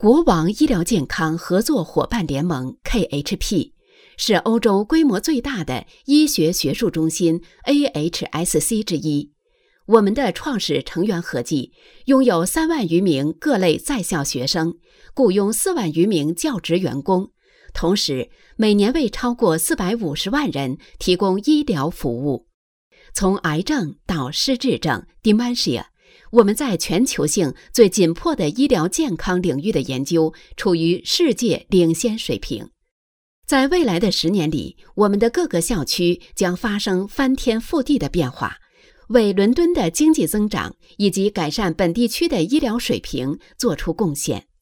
国网医疗健康合作伙伴联盟 KHP 是欧洲规模最大的医学学术中心 AHSC 之一。我们的创始成员合计拥有3万余名各类在校学生，雇佣4万余名教职员工，同时每年为超过450万人提供医疗服务。从癌症到失智症 dementia， 我们在全球性最紧迫的医疗健康领域的研究处于世界领先水平。在未来的10年里，我们的各个校区将发生翻天覆地的变化，为伦敦的经济增长以及改善本地区的医疗水平做出贡献。